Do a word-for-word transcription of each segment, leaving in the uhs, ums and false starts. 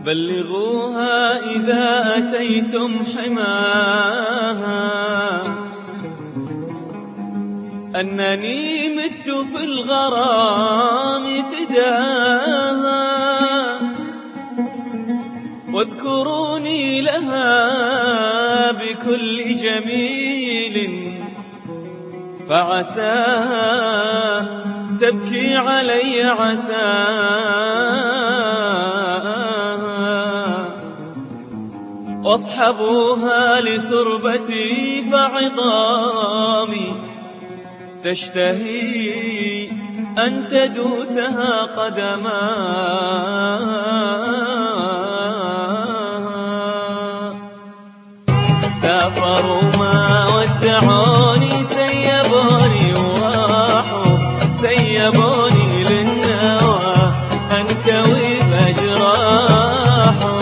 بلغوها إذا أتيتم حماها أنني مت في الغرام فداها، واذكروني لها بكل جميل فعساها تبكي علي عساها، واصحبوها لتربتي فعظامي تشتهي أن تدوسها قدماها. سافروا ما ودعوني سيبوني وراحوا سيبوني للنوى أنكوي بجراحوا.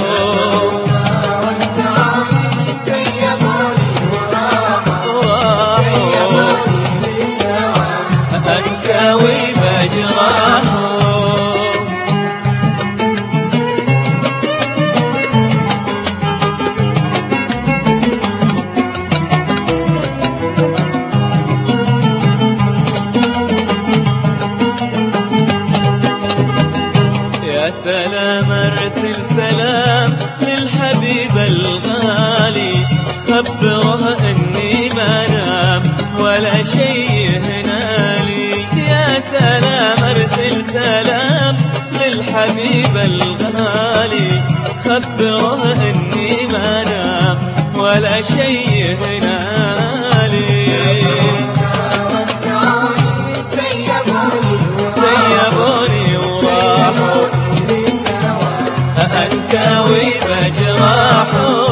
أنكوي بجراحه. يا سلام ارسل سلام للحبيب الغالي، خبره اني ما نام ولا شيء هنالي. يا سلام ارسل سلام للحبيب الغالي، خبره اني ما نام ولا شيء هنالي. سيبوني وراحوا أنكوي بجراحه.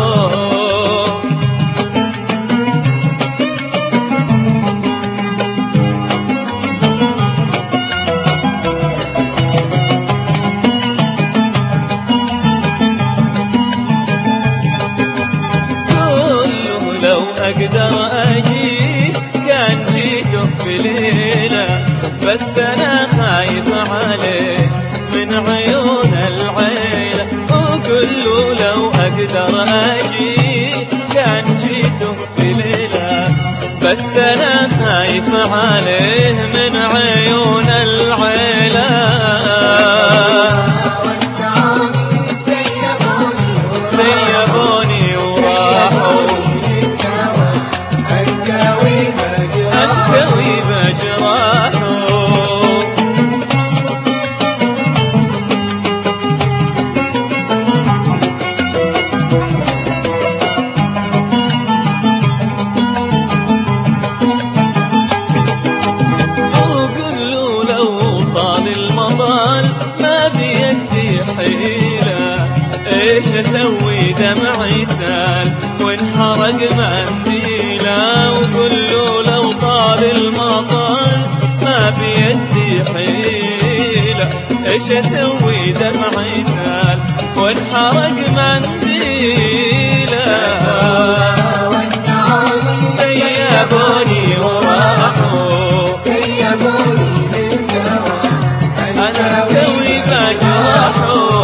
لو أقدر أجيك كان جيته في ليلة، بس أنا خايف عليه من عيون العيلة. وقل له لو أقدر أجيك كان جيته في ليلة، بس أنا خايف عليه من عيون العيلة. سيبوني وراحوا أنكوي بجراحه. وقل له لو طال المطال ما بيدي حيلة، ايش اسوي دمعي سال وانحرق منديله. وقل له لو طال المطال ما بيدي حيلة، ايش اسوي دمعي سال وانحرق منديله. سيبوني وراحوا أنكوي بجراحه.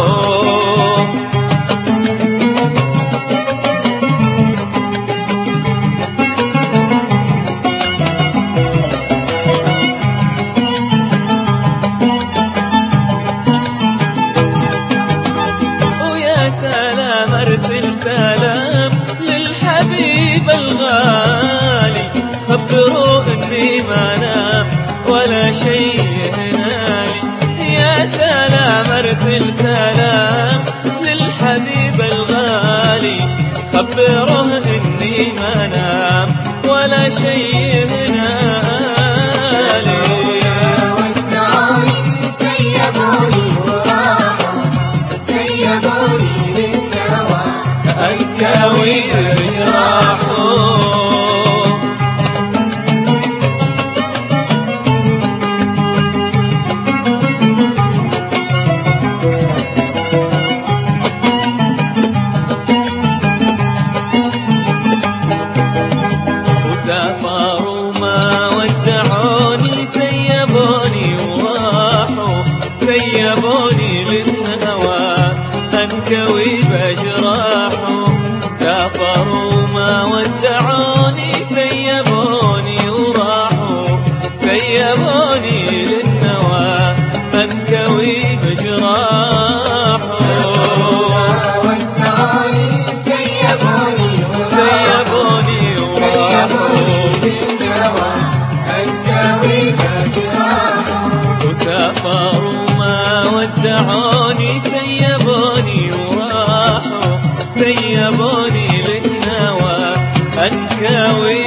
سلام ارسل سلام للحبيب الغالي، خبروه اني ما نام ولا شيء هنالي. يا سلام ارسل سلام للحبيب الغالي، خبروه اني ما نام ولا شيء هنالي. سيبوني وراحوا سيبوني للنوى أنكوي بجراحه. وسافروا ما ودعوني سيبوني وراحوا سيبوني للهوى أنكوي أنكوي بجراحهم. سافروا ما ودعوني سيبوني وراحوا، سيبوني للنوى أنكوي بجراحهم. ودعوني سيبوني سيبوني وراحوا، للنوى أنكوي بجراحهم. وسافروا ما ودعوني سيبوني وراحوا، سيبوني للنوى أنكوي